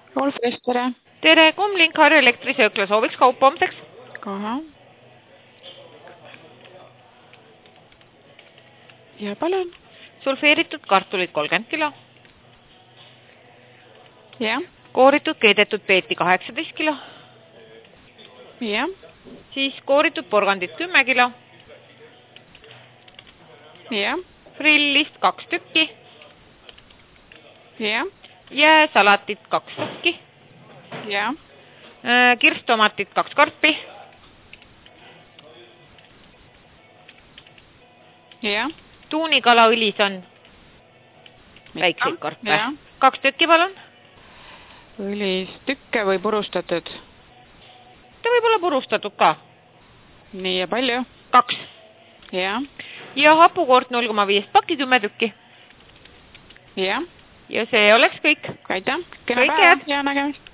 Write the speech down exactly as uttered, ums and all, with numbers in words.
Rolf Estere. Tere, Kumlink Harju elektrisöökla sooviks kaupa homseks. Kohe. Ja palun. Sulfeeritud kartulid kolmkümmend kilo. Ja. Kooritud keedetud peeti kaheksateist kilo. Ja. Siis kooritud porgandid kümme kilo. Ja. Frillist kaks tükki. Ja. Jääsalatit kaks tükki. Ja. Kirstomatit kaks karpi. Ja. Tuunikalaõlis on väikseid karpe. Ja. Kaks tükki palun. Õlis tükke või purustatud? Ta võib olla purustatud ka. Nii ja palju? Kaks. Ja. Ja hapukoort null koma viis paki kümme tükki. Ja. Ja see oleks kõik. Aitäh. Kõike head. Ja nägemist.